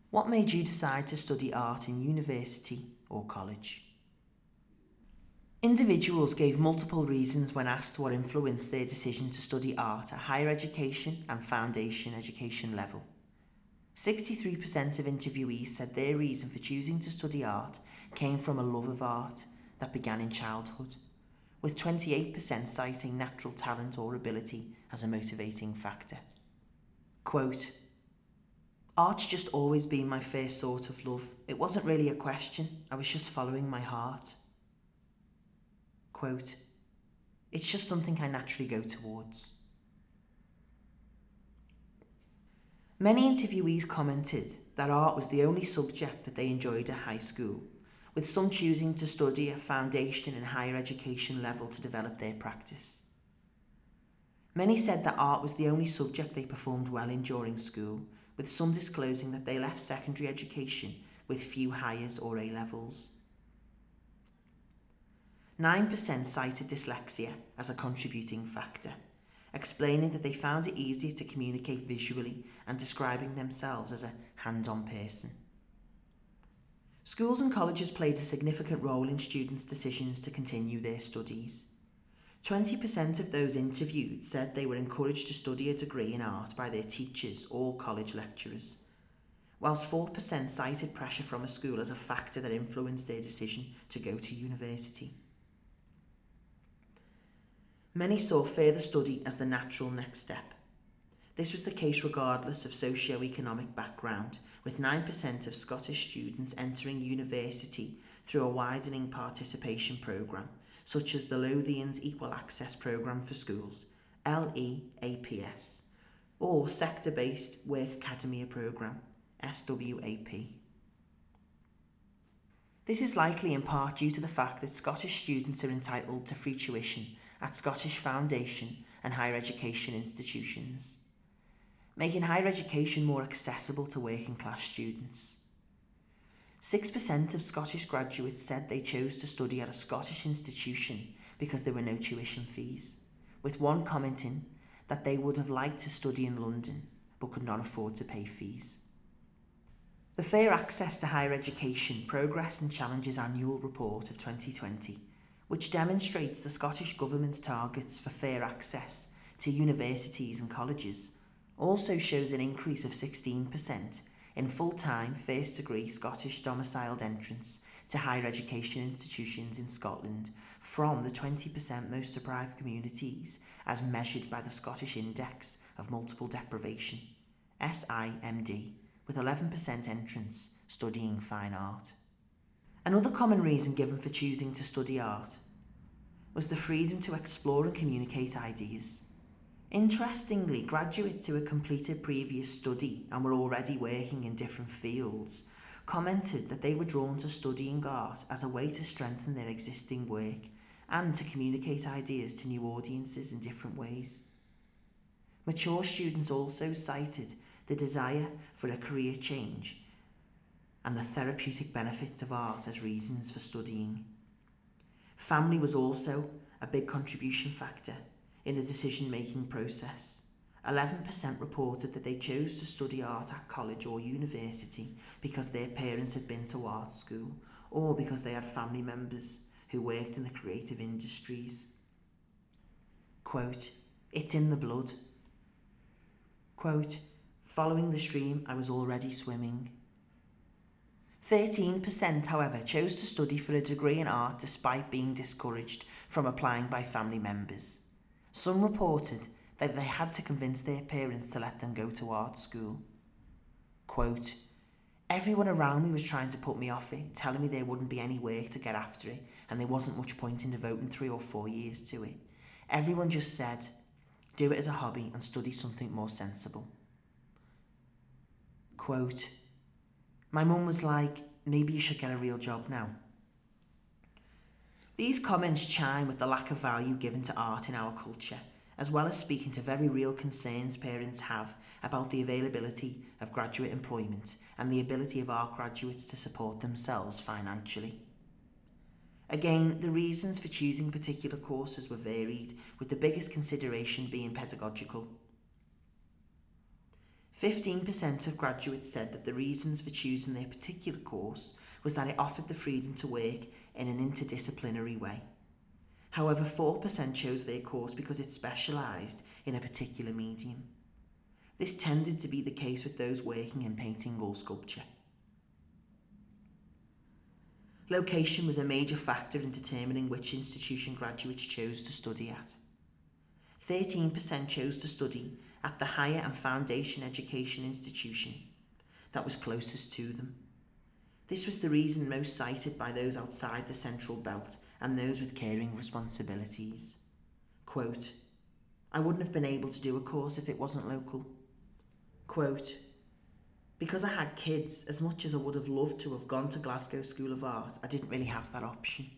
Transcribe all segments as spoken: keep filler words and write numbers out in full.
What made you decide to study art in university or college? Individuals gave multiple reasons when asked what influenced their decision to study art at higher education and foundation education level. sixty-three percent of interviewees said their reason for choosing to study art came from a love of art that began in childhood, with twenty-eight percent citing natural talent or ability as a motivating factor. Quote, "Art's just always been my first sort of love. It wasn't really a question, I was just following my heart." Quote, "It's just something I naturally go towards." Many interviewees commented that art was the only subject that they enjoyed at high school, with some choosing to study at foundation and higher education level to develop their practice. Many said that art was the only subject they performed well in during school, with some disclosing that they left secondary education with few hires or A-levels. nine percent cited dyslexia as a contributing factor, explaining that they found it easier to communicate visually and describing themselves as a hands-on person. Schools and colleges played a significant role in students' decisions to continue their studies. twenty percent of those interviewed said they were encouraged to study a degree in art by their teachers or college lecturers, whilst four percent cited pressure from a school as a factor that influenced their decision to go to university. Many saw further study as the natural next step. This was the case regardless of socio-economic background, with nine percent of Scottish students entering university through a widening participation programme, such as the Lothians Equal Access Programme for Schools, L E A P S, or Sector-Based Work Academia Programme, S W A P. This is likely in part due to the fact that Scottish students are entitled to free tuition at Scottish foundation and higher education institutions, making higher education more accessible to working class students. six percent of Scottish graduates said they chose to study at a Scottish institution because there were no tuition fees, with one commenting that they would have liked to study in London but could not afford to pay fees. The Fair Access to Higher Education Progress and Challenges Annual Report of twenty twenty, which demonstrates the Scottish Government's targets for fair access to universities and colleges, also shows an increase of sixteen percent in full-time first-degree Scottish domiciled entrants to higher education institutions in Scotland from the twenty percent most deprived communities as measured by the Scottish Index of Multiple Deprivation, S I M D, with eleven percent entrants studying fine art. Another common reason given for choosing to study art was the freedom to explore and communicate ideas. Interestingly, graduates who had completed previous study and were already working in different fields commented that they were drawn to studying art as a way to strengthen their existing work and to communicate ideas to new audiences in different ways. Mature students also cited the desire for a career change and the therapeutic benefits of art as reasons for studying. Family was also a big contribution factor in the decision-making process. eleven percent reported that they chose to study art at college or university because their parents had been to art school or because they had family members who worked in the creative industries. Quote, "It's in the blood." Quote, "Following the stream, I was already swimming." thirteen percent, however, chose to study for a degree in art despite being discouraged from applying by family members. Some reported that they had to convince their parents to let them go to art school. Quote, "Everyone around me was trying to put me off it, telling me there wouldn't be any work to get after it and there wasn't much point in devoting three or four years to it. Everyone just said, do it as a hobby and study something more sensible." Quote, "My mum was like, maybe you should get a real job now." These comments chime with the lack of value given to art in our culture, as well as speaking to very real concerns parents have about the availability of graduate employment and the ability of art graduates to support themselves financially. Again, the reasons for choosing particular courses were varied, with the biggest consideration being pedagogical. fifteen percent of graduates said that the reasons for choosing their particular course was that it offered the freedom to work in an interdisciplinary way. However, four percent chose their course because it specialised in a particular medium. This tended to be the case with those working in painting or sculpture. Location was a major factor in determining which institution graduates chose to study at. thirteen percent chose to study at the higher and foundation education institution that was closest to them. This was the reason most cited by those outside the central belt and those with caring responsibilities. Quote, "I wouldn't have been able to do a course if it wasn't local." Quote, "Because I had kids, as much as I would have loved to have gone to Glasgow School of Art, I didn't really have that option."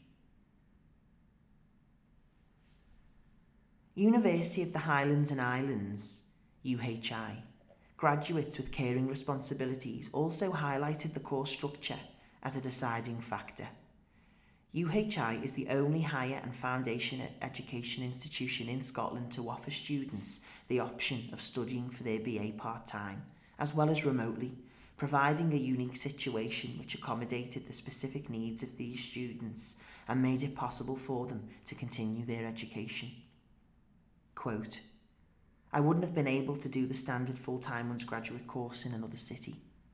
University of the Highlands and Islands, U H I, graduates with caring responsibilities also highlighted the course structure as a deciding factor. U H I is the only higher and foundation education institution in Scotland to offer students the option of studying for their B A part-time, as well as remotely, providing a unique situation which accommodated the specific needs of these students and made it possible for them to continue their education. Quote, "I wouldn't have been able to do the standard full-time undergraduate course in another city."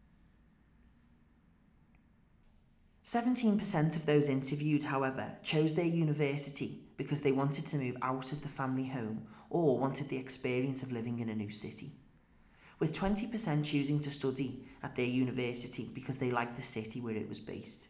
seventeen percent of those interviewed, however, chose their university because they wanted to move out of the family home or wanted the experience of living in a new city, with twenty percent choosing to study at their university because they liked the city where it was based.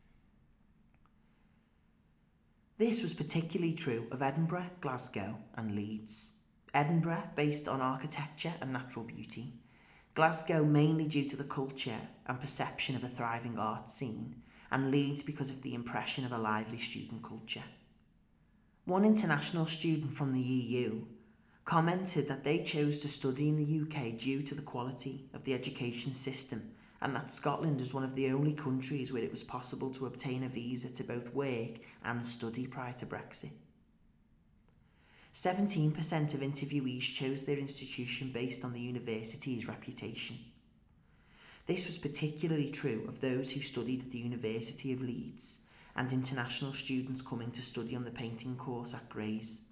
This was particularly true of Edinburgh, Glasgow and Leeds. Edinburgh based on architecture and natural beauty, Glasgow mainly due to the culture and perception of a thriving art scene, and Leeds because of the impression of a lively student culture. One international student from the E U commented that they chose to study in the U K due to the quality of the education system and that Scotland is one of the only countries where it was possible to obtain a visa to both work and study prior to Brexit. seventeen percent of interviewees chose their institution based on the university's reputation. This was particularly true of those who studied at the University of Leeds and international students coming to study on the painting course at Grays.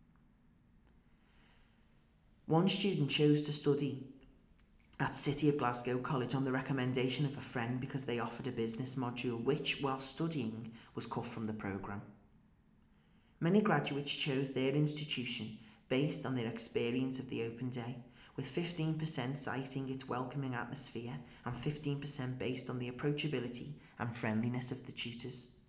One student chose to study at City of Glasgow College on the recommendation of a friend because they offered a business module which, while studying, was cut from the programme. Many graduates chose their institution based on their experience of the open day, with fifteen percent citing its welcoming atmosphere and fifteen percent based on the approachability and friendliness of the tutors.